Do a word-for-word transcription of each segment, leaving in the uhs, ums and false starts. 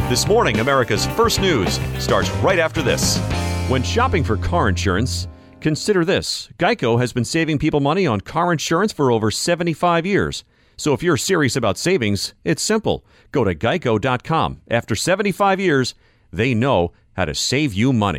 This morning, America's First News starts right after this. When shopping for car insurance, consider this. Geico has been saving people money on car insurance for over seventy-five years. So if you're serious about savings, it's simple. Go to geico dot com. After seventy-five years, they know how to save you money.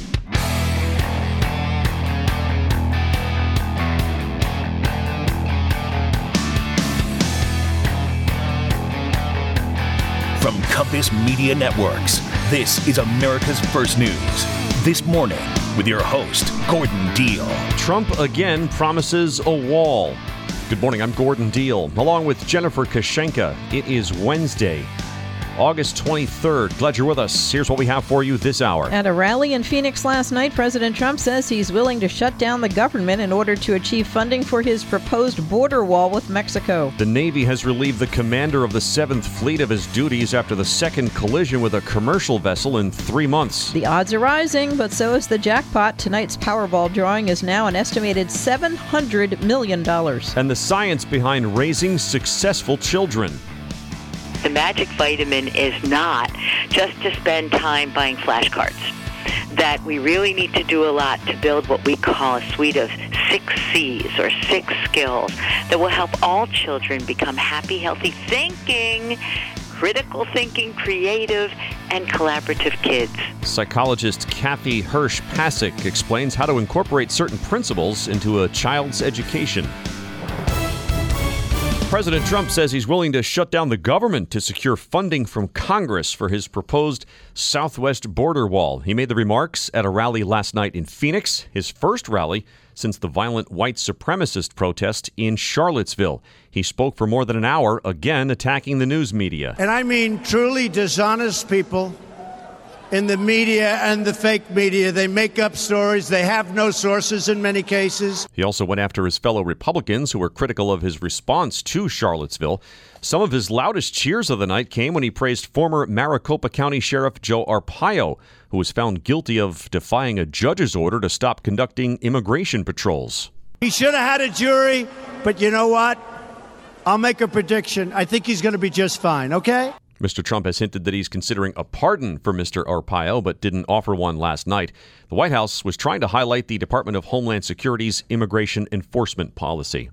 From Compass Media Networks, this is America's First News. This morning, with your host, Gordon Deal. Trump again promises a wall. Good morning, I'm Gordon Deal, along with Jennifer Kashenka. It is Wednesday, August twenty-third. Glad you're with us. Here's what we have for you this hour. At a rally in Phoenix last night, President Trump says he's willing to shut down the government in order to achieve funding for his proposed border wall with Mexico. The Navy has relieved the commander of the seventh Fleet of his duties after the second collision with a commercial vessel in three months. The odds are rising, but so is the jackpot. Tonight's Powerball drawing is now an estimated seven hundred million dollars. And the science behind raising successful children. The magic vitamin is not just to spend time buying flashcards. That we really need to do a lot to build what we call a suite of six C's or six skills that will help all children become happy, healthy thinking, critical thinking, creative, and collaborative kids. Psychologist Kathy Hirsch-Pasek explains how to incorporate certain principles into a child's education. President Trump says he's willing to shut down the government to secure funding from Congress for his proposed southwest border wall. He made the remarks at a rally last night in Phoenix, his first rally since the violent white supremacist protest in Charlottesville. He spoke for more than an hour, again attacking the news media. And I mean truly dishonest people in the media and the fake media. They make up stories. They have no sources in many cases. He also went after his fellow Republicans who were critical of his response to Charlottesville. Some of his loudest cheers of the night came when he praised former Maricopa County Sheriff Joe Arpaio, who was found guilty of defying a judge's order to stop conducting immigration patrols. He should have had a jury, but you know what? I'll make a prediction. I think he's going to be just fine, okay? Mister Trump has hinted that he's considering a pardon for Mister Arpaio, but didn't offer one last night. The White House was trying to highlight the Department of Homeland Security's immigration enforcement policy.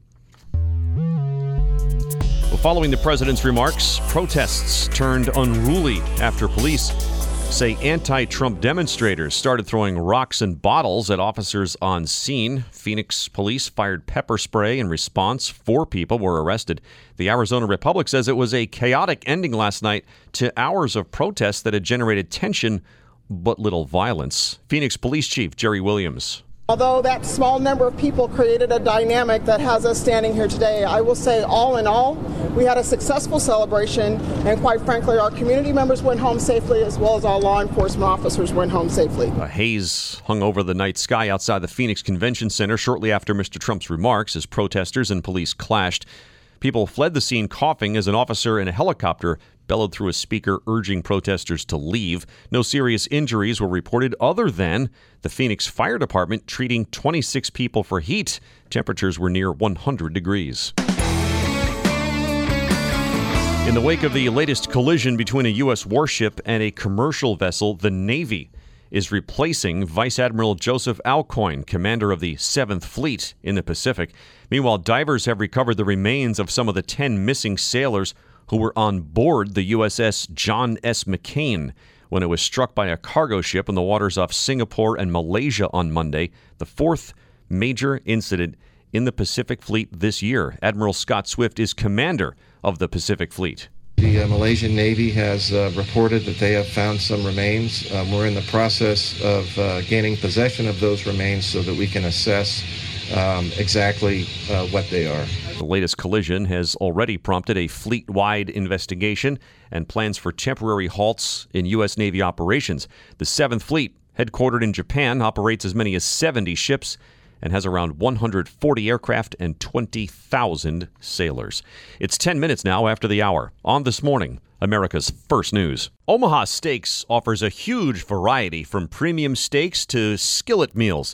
Well, following the president's remarks, protests turned unruly after police say anti-Trump demonstrators started throwing rocks and bottles at officers on scene. Phoenix police fired pepper spray in response. Four people were arrested. The Arizona Republic says it was a chaotic ending last night to hours of protests that had generated tension but little violence. Phoenix Police Chief Jerry Williams. Although that small number of people created a dynamic that has us standing here today, I will say all in all, we had a successful celebration, and quite frankly, our community members went home safely as well as our law enforcement officers went home safely. A haze hung over the night sky outside the Phoenix Convention Center shortly after Mister Trump's remarks as protesters and police clashed. People fled the scene coughing as an officer in a helicopter bellowed through a speaker urging protesters to leave. No serious injuries were reported other than the Phoenix Fire Department treating twenty-six people for heat. Temperatures were near one hundred degrees. In the wake of the latest collision between a U S warship and a commercial vessel, the Navy is replacing Vice Admiral Joseph Aucoin, commander of the seventh Fleet in the Pacific. Meanwhile, divers have recovered the remains of some of the ten missing sailors who were on board the U S S John S. McCain when it was struck by a cargo ship in the waters off Singapore and Malaysia on Monday, the fourth major incident in the Pacific Fleet this year. Admiral Scott Swift is commander of the Pacific Fleet. The uh, Malaysian Navy has uh, reported that they have found some remains. Um, we're in the process of uh, gaining possession of those remains so that we can assess um, exactly uh, what they are. The latest collision has already prompted a fleet-wide investigation and plans for temporary halts in U S. Navy operations. The seventh Fleet, headquartered in Japan, operates as many as seventy ships and has around one hundred forty aircraft and twenty thousand sailors. It's ten minutes now after the hour. On This Morning, America's First News. Omaha Steaks offers a huge variety from premium steaks to skillet meals.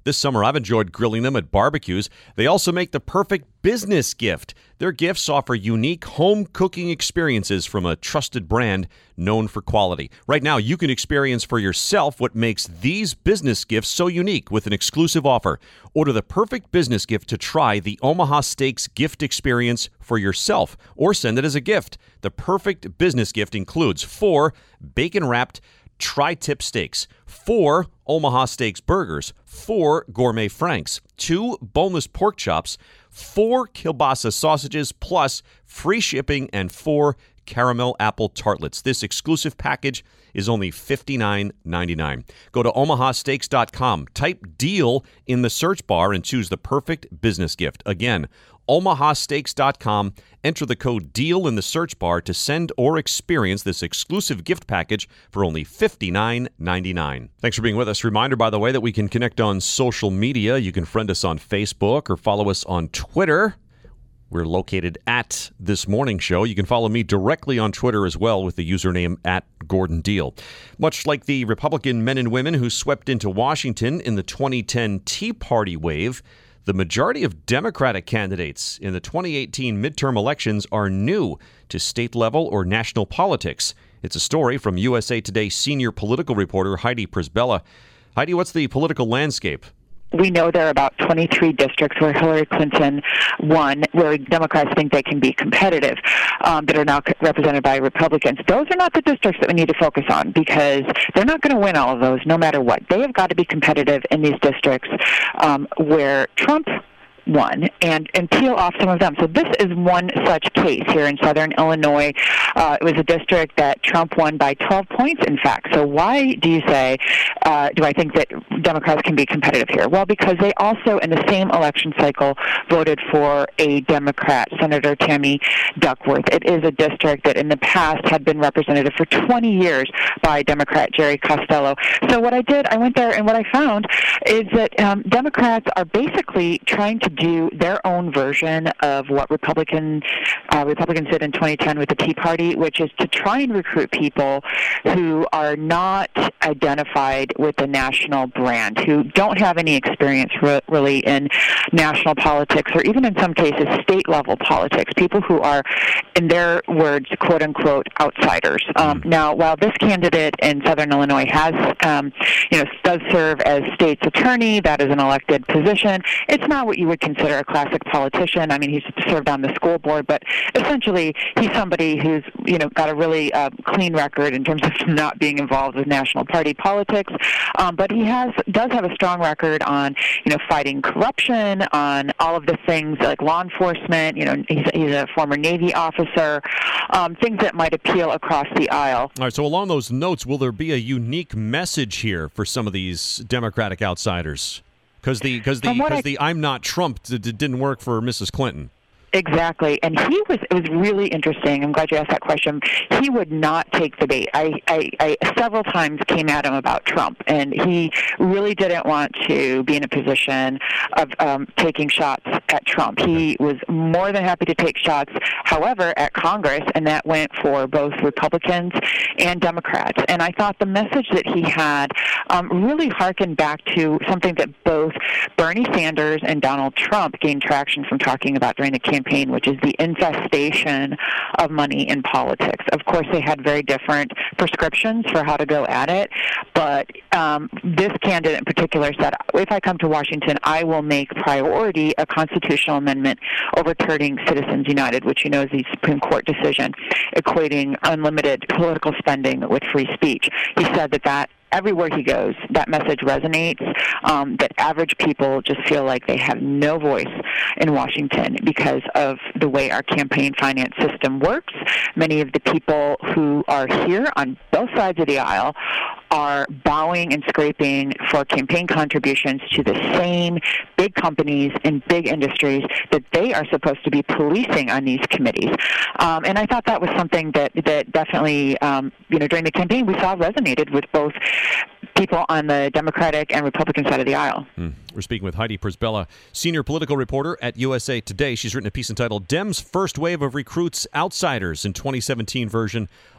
This summer, I've enjoyed grilling them at barbecues. They also make the perfect business gift. Their gifts offer unique home cooking experiences from a trusted brand known for quality. Right now, you can experience for yourself what makes these business gifts so unique with an exclusive offer. Order the perfect business gift to try the Omaha Steaks gift experience for yourself, or send it as a gift. The perfect business gift includes four bacon-wrapped tri-tip steaks, four Omaha Steaks burgers, four gourmet franks, two boneless pork chops, four kielbasa sausages, plus free shipping and four caramel apple tartlets. This exclusive package is only fifty-nine ninety-nine. Go to omaha steaks dot com, type deal in the search bar, and choose the perfect business gift. Again, omaha steaks dot com. Enter the code DEAL in the search bar to send or experience this exclusive gift package for only fifty-nine ninety-nine. Thanks for being with us. Reminder, by the way, that we can connect on social media. You can friend us on Facebook or follow us on Twitter. We're located at This Morning Show. You can follow me directly on Twitter as well with the username at Gordon Deal. Much like the Republican men and women who swept into Washington in the twenty ten Tea Party wave, the majority of Democratic candidates in the twenty eighteen midterm elections are new to state-level or national politics. It's a story from U S A Today senior political reporter Heidi Przybyla. Heidi, what's the political landscape? We know there are about twenty-three districts where Hillary Clinton won, where Democrats think they can be competitive, um, that are now represented by Republicans. Those are not the districts that we need to focus on, because they're not going to win all of those no matter what. They have got to be competitive in these districts um, where Trump won, and, and peel off some of them. So this is one such case here in southern Illinois. Uh, it was a district that Trump won by twelve points, in fact. So why do you say, uh, do I think that Democrats can be competitive here? Well, because they also, in the same election cycle, voted for a Democrat, Senator Tammy Duckworth. It is a district that in the past had been represented for twenty years by Democrat Jerry Costello. So what I did, I went there, and what I found is that um, Democrats are basically trying to do their own version of what Republican uh, Republicans did in twenty ten with the Tea Party, which is to try and recruit people who are not identified with the national brand, who don't have any experience re- really in national politics, or even in some cases state-level politics, people who are, in their words, quote-unquote, outsiders. Um, now, while this candidate in southern Illinois has, um, you know, does serve as state's attorney, that is an elected position, it's not what you would consider a classic politician. I mean, he's served on the school board, but essentially he's somebody who's, you know, got a really uh, clean record in terms of not being involved with national party politics. Um, but he has does have a strong record on, you know, fighting corruption, on all of the things like law enforcement. You know, he's, he's a former Navy officer, um, things that might appeal across the aisle. All right, so along those notes, will there be a unique message here for some of these Democratic outsiders? Because the because the because the I'm not Trump d- d- didn't work for Missus Clinton. Exactly, and he was. It was really interesting. I'm glad you asked that question. He would not take the bait. I, I, I several times came at him about Trump, and he really didn't want to be in a position of um, taking shots at Trump. He was more than happy to take shots, however, at Congress, and that went for both Republicans and Democrats. And I thought the message that he had um, really harkened back to something that both Bernie Sanders and Donald Trump gained traction from talking about during the campaign. Campaign, which is the infestation of money in politics. Of course, they had very different prescriptions for how to go at it, but um, this candidate in particular said, if I come to Washington, I will make priority a constitutional amendment overturning Citizens United, which you know is the Supreme Court decision equating unlimited political spending with free speech. He said that that everywhere he goes, that message resonates, um, that average people just feel like they have no voice in Washington because of the way our campaign finance system works. Many of the people who are here on both sides of the aisle are bowing and scraping for campaign contributions to the same big companies and big industries that they are supposed to be policing on these committees. Um, and I thought that was something that, that definitely, um, you know, during the campaign we saw resonated with both people on the Democratic and Republican side of the aisle. Mm. We're speaking with Heidi Przybyla, senior political reporter at U S A Today. She's written a piece entitled Dems' First Wave of Recruits Outsiders in twenty seventeen version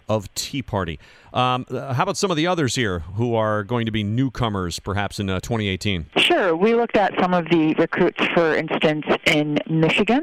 of Tea Party. Um, how about some of the others here who are going to be newcomers, perhaps in uh, twenty eighteen? Sure. We looked at some of the recruits, for instance, in Michigan.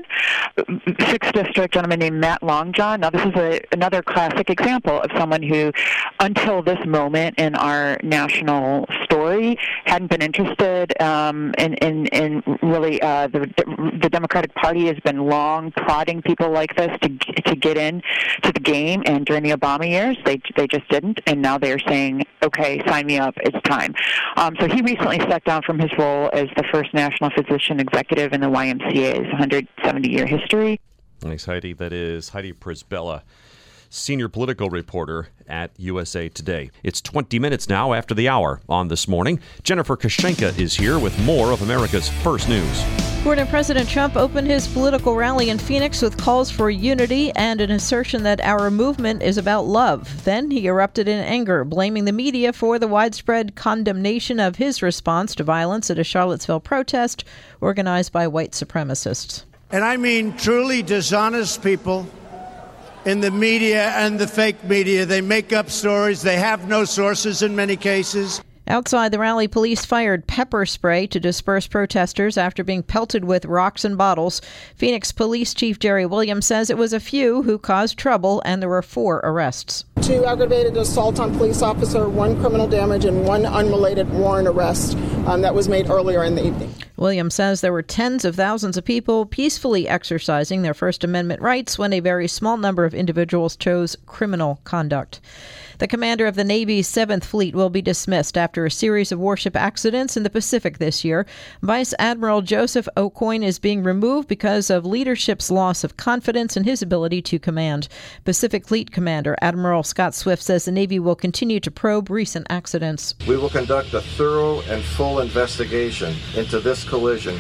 Sixth District gentleman named Matt Longjohn. Now, this is a, another classic example of someone who, until this moment in our national story, hadn't been interested um, in, in, in really uh, the, the Democratic Party has been long prodding people like this to to get in to the game, and during the Obama years, they they just didn't, and now they are saying, okay, sign me up, it's time. Um, so he recently stepped down from his role as the first national physician executive in the Y M C A's one hundred seventy year history. Thanks, Heidi. That is Heidi Prisbilla, senior political reporter at U S A Today. It's twenty minutes now after the hour on This Morning. Jennifer Kashenka is here with more of America's First News. Former President Trump opened his political rally in Phoenix with calls for unity and an assertion that our movement is about love. Then he erupted in anger, blaming the media for the widespread condemnation of his response to violence at a Charlottesville protest organized by white supremacists. And I mean truly dishonest people in the media and the fake media. They make up stories. They have no sources in many cases. Outside the rally, police fired pepper spray to disperse protesters after being pelted with rocks and bottles. Phoenix Police Chief Jerry Williams says it was a few who caused trouble, and there were four arrests. Two aggravated assault on police officer, one criminal damage, and one unrelated warrant arrest um, that was made earlier in the evening. Williams says there were tens of thousands of people peacefully exercising their First Amendment rights when a very small number of individuals chose criminal conduct. The commander of the Navy's seventh Fleet will be dismissed after a series of warship accidents in the Pacific this year. Vice Admiral Joseph Aucoin is being removed because of leadership's loss of confidence in his ability to command. Pacific Fleet Commander Admiral Scott Swift says the Navy will continue to probe recent accidents. We will conduct a thorough and full investigation into this collision,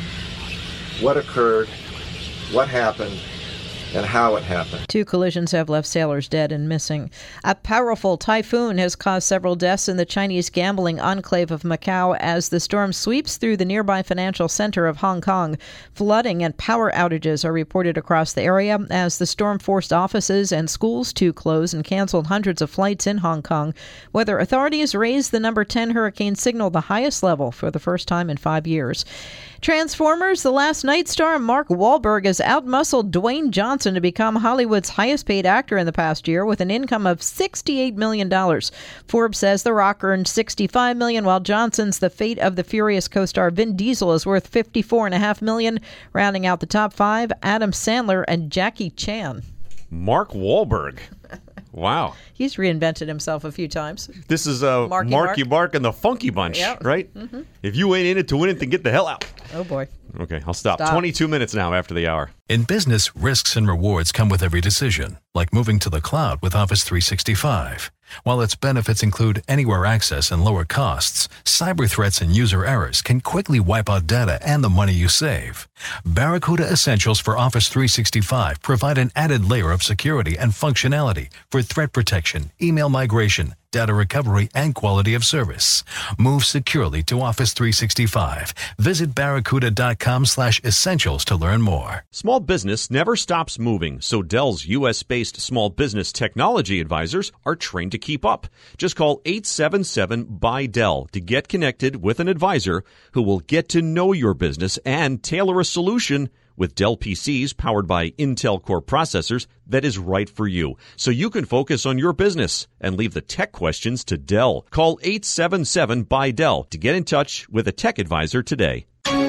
what occurred, what happened, and how it happened. Two collisions have left sailors dead and missing. A powerful typhoon has caused several deaths in the Chinese gambling enclave of Macau as the storm sweeps through the nearby financial center of Hong Kong. Flooding and power outages are reported across the area as the storm forced offices and schools to close and canceled hundreds of flights in Hong Kong. Weather authorities raised the number ten hurricane signal the highest level for the first time in five years. Transformers: The Last Night star Mark Wahlberg has outmuscled Dwayne Johnson to become Hollywood's highest-paid actor in the past year with an income of sixty-eight million dollars. Forbes says The Rock earned sixty-five million dollars, while Johnson's The Fate of the Furious co-star Vin Diesel is worth fifty-four point five million dollars. Rounding out the top five, Adam Sandler and Jackie Chan. Mark Wahlberg. Wow. He's reinvented himself a few times. This is uh, Marky Marky Mark. Mark and the Funky Bunch, Yep. right? Mm-hmm. If you ain't in it to win it, then get the hell out. Oh, boy. Okay, I'll stop. Stop. twenty-two minutes now after the hour. In business, risks and rewards come with every decision, like moving to the cloud with Office three sixty-five. While its benefits include anywhere access and lower costs, cyber threats and user errors can quickly wipe out data and the money you save. Barracuda Essentials for Office three sixty-five provide an added layer of security and functionality for threat protection, email migration, data recovery, and quality of service. Move securely to Office three sixty-five. Visit barracuda.com slash essentials to learn more. Small business never stops moving, so Dell's U S-based small business technology advisors are trained to keep up. Just call eight seven seven B Y Dell to get connected with an advisor who will get to know your business and tailor a solution with Dell P Cs powered by Intel Core processors that is right for you, so you can focus on your business and leave the tech questions to Dell. Call eight seven seven B Y Dell to get in touch with a tech advisor today.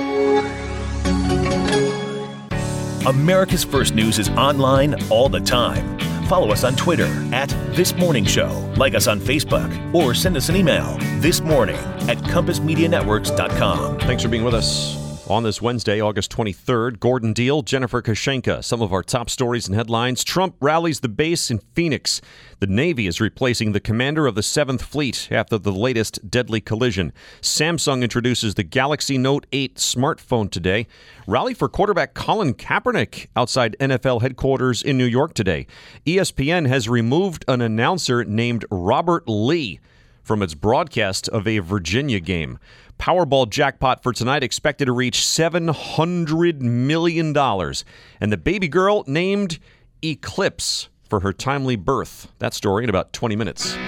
America's First News is online all the time. Follow us on Twitter at This Morning Show. Like us on Facebook or send us an email this morning at compass media networks dot com. Thanks for being with us. On this Wednesday, August twenty-third, Gordon Deal, Jennifer Kashenka. Some of our top stories and headlines. Trump rallies the base in Phoenix. The Navy is replacing the commander of the seventh Fleet after the latest deadly collision. Samsung introduces the Galaxy Note eight smartphone today. Rally for quarterback Colin Kaepernick outside N F L headquarters in New York today. E S P N has removed an announcer named Robert Lee from its broadcast of a Virginia game. Powerball jackpot for tonight expected to reach seven hundred million dollars. And the baby girl named Eclipse for her timely birth. That story in about twenty minutes.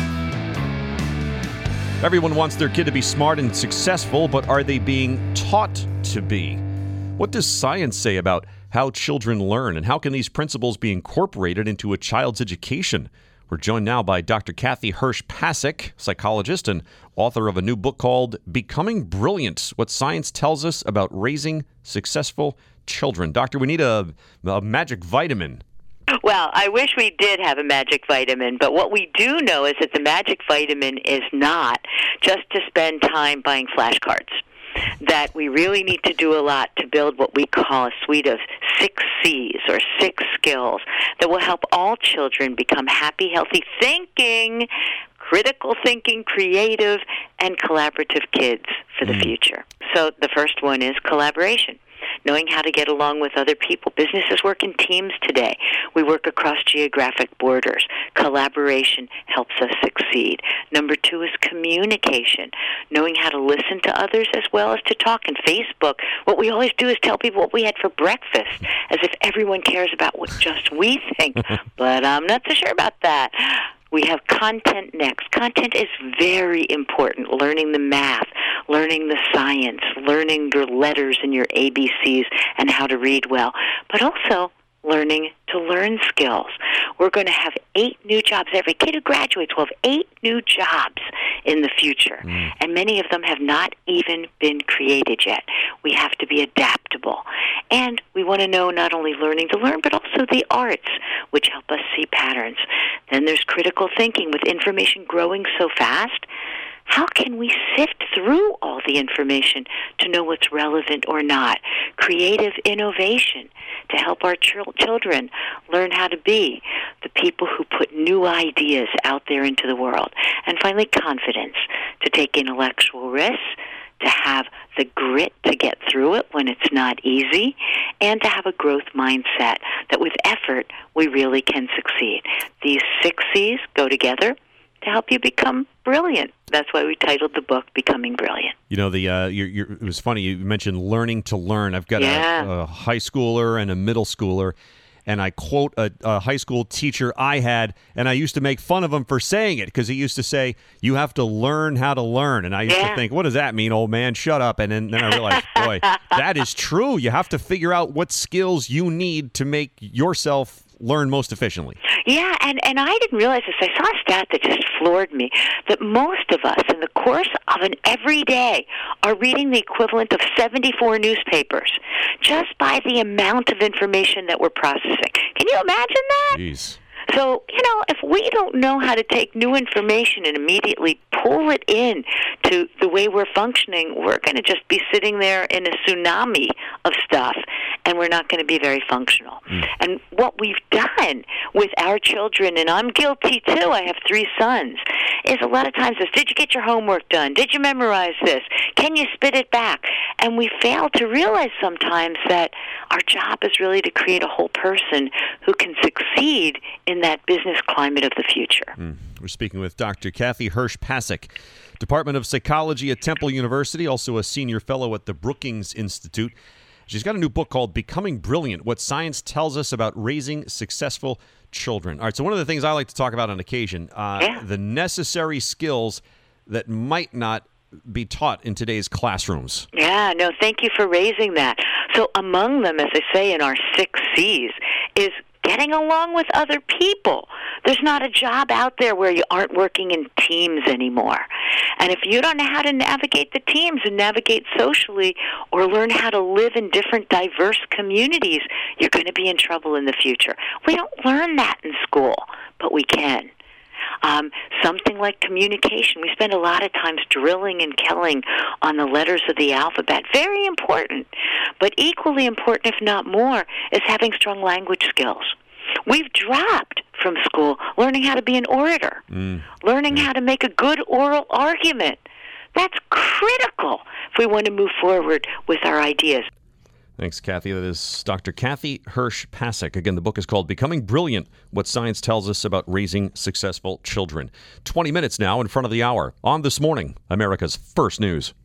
Everyone wants their kid to be smart and successful, but are they being taught to be? What does science say about how children learn, and how can these principles be incorporated into a child's education? We're joined now by Doctor Kathy Hirsch-Pasek, psychologist and author of a new book called Becoming Brilliant: What Science Tells Us About Raising Successful Children. Doctor, we need a, a magic vitamin. Well, I wish we did have a magic vitamin, but what we do know is that the magic vitamin is not just to spend time buying flashcards. That we really need to do a lot to build what we call a suite of six C's, or six skills, that will help all children become happy, healthy thinking, critical thinking, creative, and collaborative kids for the mm. future. So the first one is collaboration. Knowing how to get along with other people. Businesses work in teams today. We work across geographic borders. Collaboration helps us succeed. Number two is communication. Knowing how to listen to others as well as to talk. In Facebook, what we always do is tell people what we had for breakfast, as if everyone cares about what just we think. But I'm not so sure about that. We have content next. Content is very important. Learning the math, learning the science, learning your letters and your A B Cs and how to read well, but also learning to learn skills. We're going to have eight new jobs. Every kid who graduates will have eight new jobs in the future, mm. and many of them have not even been created yet. We have to be adaptable. And we want to know not only learning to learn, but also the arts, which help us see patterns. Then there's critical thinking. With information growing so fast, how can we sift through all the information to know what's relevant or not? Creative innovation to help our ch- children learn how to be the people who put new ideas out there into the world. And finally, confidence to take intellectual risks, to have the grit to get through it when it's not easy, and to have a growth mindset that with effort we really can succeed. These six C's go together to help you become brilliant. That's why we titled the book Becoming Brilliant. You know, the uh, you're, you're, it was funny, you mentioned learning to learn. I've got yeah. a, a high schooler and a middle schooler, and I quote a, a high school teacher I had, and I used to make fun of him for saying it, because he used to say, you have to learn how to learn. And I used yeah. to think, what does that mean, old man? Shut up. And then, then I realized, boy, that is true. You have to figure out what skills you need to make yourself learn most efficiently. Yeah, and, and I didn't realize this. I saw a stat that just floored me, that most of us in the course of an everyday are reading the equivalent of seventy-four newspapers just by the amount of information that we're processing. Can you imagine that? Jeez. So, you know, if we don't know how to take new information and immediately pull it in to the way we're functioning, we're going to just be sitting there in a tsunami of stuff, and we're not going to be very functional. Mm. And what we've done with our children, and I'm guilty too, I have three sons, is a lot of times this, did you get your homework done? Did you memorize this? Can you spit it back? And we fail to realize sometimes that our job is really to create a whole person who can succeed in that business climate of the future. Mm. We're speaking with Doctor Kathy Hirsch-Pasek, Department of Psychology at Temple University, also a senior fellow at the Brookings Institute. She's got a new book called Becoming Brilliant: What Science Tells Us About Raising Successful Children. All right, so one of the things I like to talk about on occasion, uh, yeah. the necessary skills that might not be taught in today's classrooms. Yeah, no, thank you for raising that. So among them, as I say in our six C's, is getting along with other people. There's not a job out there where you aren't working in teams anymore. And if you don't know how to navigate the teams and navigate socially or learn how to live in different diverse communities, you're going to be in trouble in the future. We don't learn that in school, but we can. Um, something like communication. We spend a lot of times drilling and killing on the letters of the alphabet. Very important. But equally important, if not more, is having strong language skills. We've dropped from school learning how to be an orator, mm. learning mm. how to make a good oral argument. That's critical if we want to move forward with our ideas. Thanks, Kathy. That is Doctor Kathy Hirsch-Pasek. Again, the book is called Becoming Brilliant: What Science Tells Us About Raising Successful Children. twenty minutes now in front of the hour on This Morning, America's First News.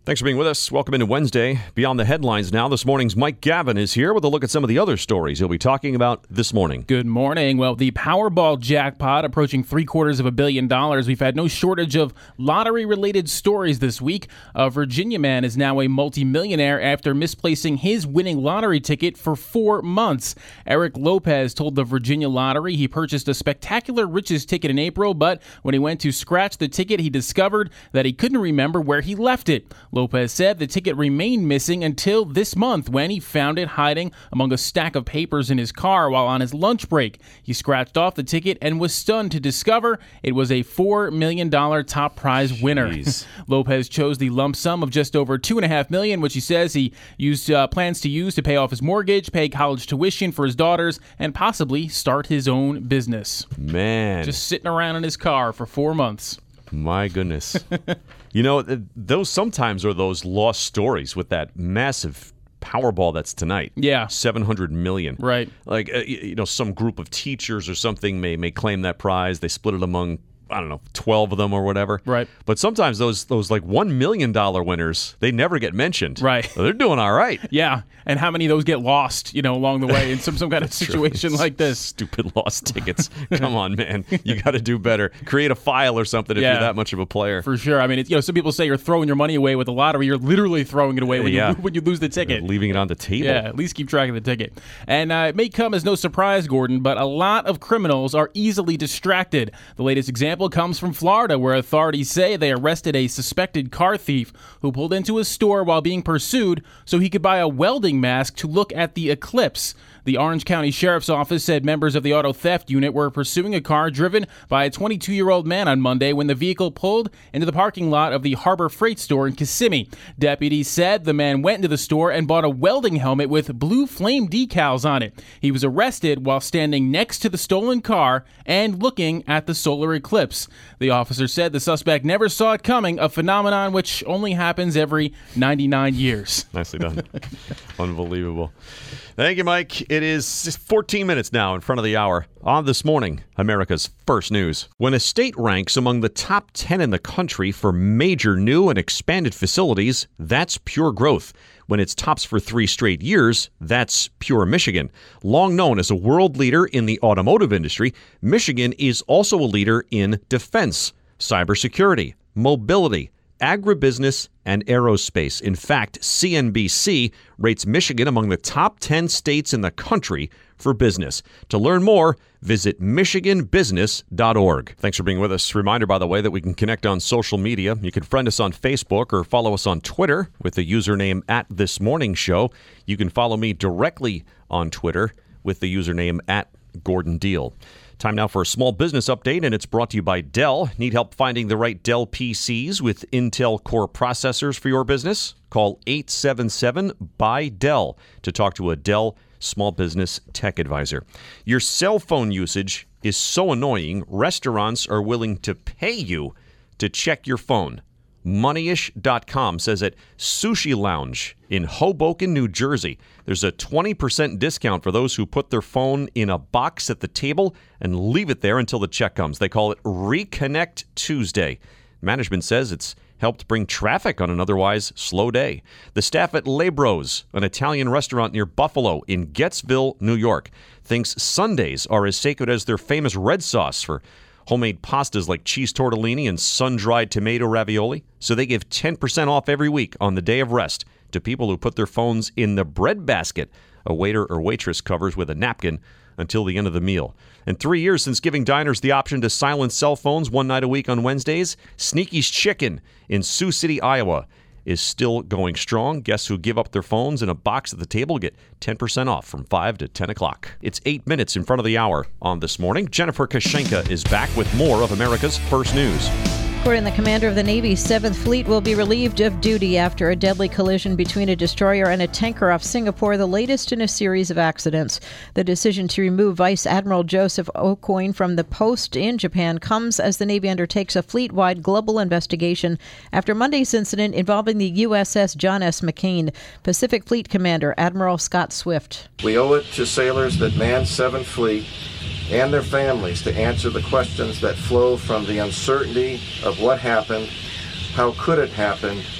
Thanks for being with us. Welcome into Wednesday. Beyond the headlines now, this morning's Mike Gavin is here with a look at some of the other stories he'll be talking about this morning. Good morning. Well, the Powerball jackpot approaching three quarters of a billion dollars. We've had no shortage of lottery-related stories this week. A Virginia man is now a multimillionaire after misplacing his winning lottery ticket for four months. Eric Lopez told the Virginia Lottery he purchased a spectacular riches ticket in April, but when he went to scratch the ticket, he discovered that he couldn't remember where he left it. Lopez said the ticket remained missing until this month when he found it hiding among a stack of papers in his car while on his lunch break. He scratched off the ticket and was stunned to discover it was a four million dollars top prize winner. Lopez chose the lump sum of just over two point five million dollars, which he says he used uh, plans to use to pay off his mortgage, pay college tuition for his daughters, and possibly start his own business. Man. Just sitting around in his car for four months. My goodness. You know, those sometimes are those lost stories with that massive Powerball that's tonight. Yeah. seven hundred million dollars. Right. Like, uh, you know, some group of teachers or something may, may claim that prize. They split it among, I don't know, twelve of them or whatever. Right. But sometimes those, those like one million dollars winners, they never get mentioned. Right. They're doing all right. Yeah. And how many of those get lost, you know, along the way in some, some kind of situation like this? Stupid lost tickets. Come on, man. You got to do better. Create a file or something if Yeah. you're that much of a player. For sure. I mean, it's, you know, some people say you're throwing your money away with the lottery. You're literally throwing it away when, Yeah. you, when you lose the ticket. You're leaving it on the table. Yeah, at least keep track of the ticket. And uh, it may come as no surprise, Gordon, but a lot of criminals are easily distracted. The latest example comes from Florida, where authorities say they arrested a suspected car thief who pulled into a store while being pursued so he could buy a welding mask to look at the eclipse. The Orange County Sheriff's Office said members of the auto theft unit were pursuing a car driven by a twenty-two-year-old man on Monday when the vehicle pulled into the parking lot of the Harbor Freight store in Kissimmee. Deputies said the man went into the store and bought a welding helmet with blue flame decals on it. He was arrested while standing next to the stolen car and looking at the solar eclipse. The officer said the suspect never saw it coming, a phenomenon which only happens every ninety-nine years. Nicely done. Unbelievable. Thank you, Mike. It is fourteen minutes now in front of the hour. On This Morning, America's First News. When a state ranks among the top ten in the country for major new and expanded facilities, that's pure growth. When it's tops for three straight years, that's pure Michigan. Long known as a world leader in the automotive industry, Michigan is also a leader in defense, cybersecurity, mobility, agribusiness, and aerospace. In fact, C N B C rates Michigan among the top ten states in the country for business. To learn more, visit michigan business dot org. Thanks for being with us. Reminder, by the way, that we can connect on social media. You can friend us on Facebook or follow us on Twitter with the username at This Morning Show. You can follow me directly on Twitter with the username at Gordon Deal. Time now for a small business update, and it's brought to you by Dell. Need help finding the right Dell P Cs with Intel Core processors for your business? Call eight seven seven, B Y, D E L L to talk to a Dell Small Business Tech Advisor. Your cell phone usage is so annoying, restaurants are willing to pay you to check your phone. Moneyish dot com says at Sushi Lounge in Hoboken, New Jersey, there's a twenty percent discount for those who put their phone in a box at the table and leave it there until the check comes. They call it Reconnect Tuesday. Management says it's helped bring traffic on an otherwise slow day. The staff at Lebro's, an Italian restaurant near Buffalo in Gettsville, New York, thinks Sundays are as sacred as their famous red sauce for homemade pastas like cheese tortellini and sun-dried tomato ravioli. So they give ten percent off every week on the day of rest to people who put their phones in the bread basket a waiter or waitress covers with a napkin until the end of the meal. In three years since giving diners the option to silence cell phones one night a week on Wednesdays, Sneaky's Chicken in Sioux City, Iowa is still going strong. Guests who give up their phones in a box at the table get ten percent off from five to ten o'clock. It's eight minutes in front of the hour on This Morning. Jennifer Kashenka is back with more of America's First News. According to the commander of the Navy's seventh Fleet will be relieved of duty after a deadly collision between a destroyer and a tanker off Singapore, the latest in a series of accidents. The decision to remove Vice Admiral Joseph Aucoin from the post in Japan comes as the Navy undertakes a fleet-wide global investigation after Monday's incident involving the U S S John S. McCain. Pacific Fleet Commander Admiral Scott Swift. We owe it to sailors that man seventh Fleet and their families to answer the questions that flow from the uncertainty of what happened, how could it happen,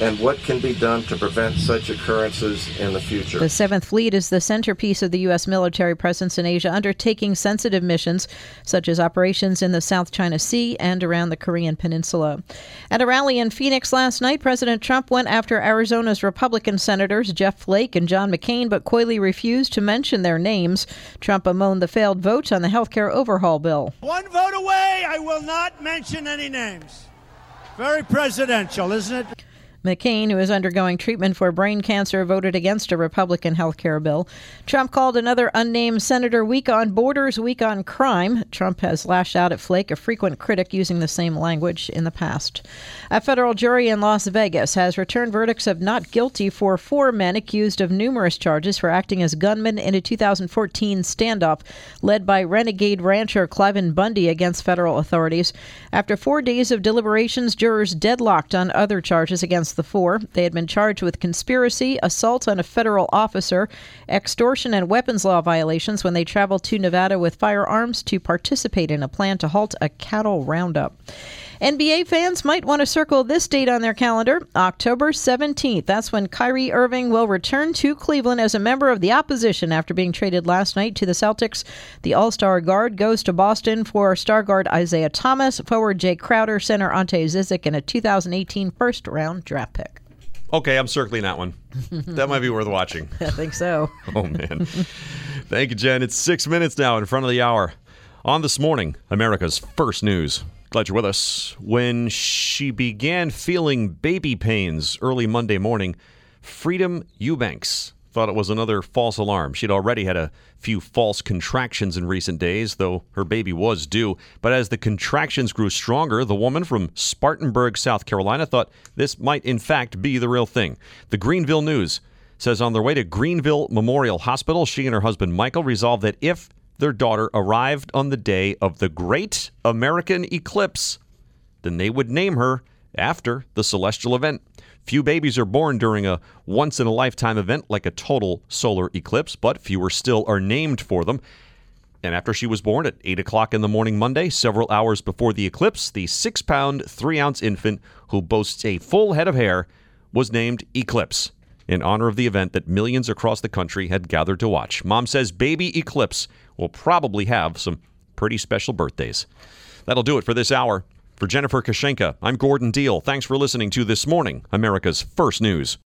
and what can be done to prevent such occurrences in the future. The Seventh Fleet is the centerpiece of the U S military presence in Asia, undertaking sensitive missions such as operations in the South China Sea and around the Korean Peninsula. At a rally in Phoenix last night, President Trump went after Arizona's Republican senators Jeff Flake and John McCain, but coyly refused to mention their names. Trump bemoaned the failed vote on the health care overhaul bill. One vote away, I will not mention any names. Very presidential, isn't it? McCain, who is undergoing treatment for brain cancer, voted against a Republican health care bill. Trump called another unnamed senator weak on borders, weak on crime. Trump has lashed out at Flake, a frequent critic using the same language in the past. A federal jury in Las Vegas has returned verdicts of not guilty for four men accused of numerous charges for acting as gunmen in a two thousand fourteen standoff led by renegade rancher Cliven Bundy against federal authorities. After four days of deliberations, jurors deadlocked on other charges against the four. They had been charged with conspiracy, assault on a federal officer, extortion, and weapons law violations when they traveled to Nevada with firearms to participate in a plan to halt a cattle roundup. N B A fans might want to circle this date on their calendar, October seventeenth. That's when Kyrie Irving will return to Cleveland as a member of the opposition after being traded last night to the Celtics. The All-Star guard goes to Boston for star guard Isaiah Thomas, forward Jay Crowder, center Ante Zizic, and a two thousand eighteen first-round draft pick. Okay, I'm circling that one. That might be worth watching. I think so. Oh, man. Thank you, Jen. It's six minutes now in front of the hour. On This Morning, America's First News. Glad you're with us. When she began feeling baby pains early Monday morning, Freedom Eubanks thought it was another false alarm. She'd already had a few false contractions in recent days, though her baby was due. But as the contractions grew stronger, the woman from Spartanburg, South Carolina, thought this might in fact be the real thing. The Greenville News says on their way to Greenville Memorial Hospital, she and her husband Michael resolved that if their daughter arrived on the day of the Great American Eclipse, then they would name her after the celestial event. Few babies are born during a once-in-a-lifetime event like a total solar eclipse, but fewer still are named for them. And after she was born at eight o'clock in the morning Monday, several hours before the eclipse, the six-pound, three-ounce infant who boasts a full head of hair was named Eclipse in honor of the event that millions across the country had gathered to watch. Mom says baby Eclipse will probably have some pretty special birthdays. That'll do it for this hour. For Jennifer Kashenka, I'm Gordon Deal. Thanks for listening to This Morning, America's First News.